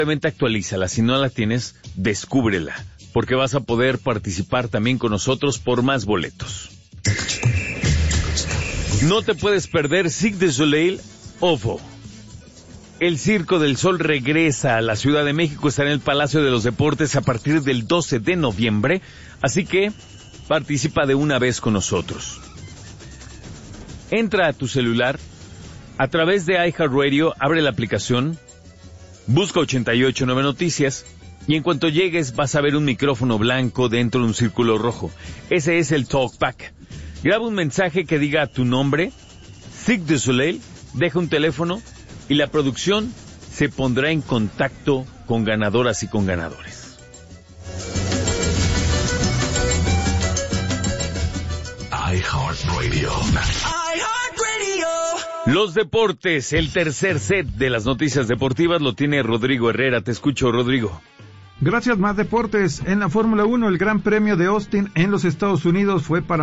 Simplemente actualízala, si no la tienes, descúbrela, porque vas a poder participar también con nosotros por más boletos. No te puedes perder Cirque du Soleil OVO. El Circo del Sol regresa a la Ciudad de México, estará en el Palacio de los Deportes a partir del 12 de noviembre, así que participa de una vez con nosotros. Entra a tu celular, a través de iHeartRadio, abre la aplicación, busca 889 Noticias, y en cuanto llegues vas a ver un micrófono blanco dentro de un círculo rojo. Ese es el Talkback. Graba un mensaje que diga tu nombre, Cirque du Soleil, deja un teléfono, y la producción se pondrá en contacto con ganadoras y con ganadores. iHeartRadio. Los deportes, el tercer set de las noticias deportivas lo tiene Rodrigo Herrera. Te escucho, Rodrigo. Gracias, más deportes. En la Fórmula 1, el Gran Premio de Austin en los Estados Unidos fue para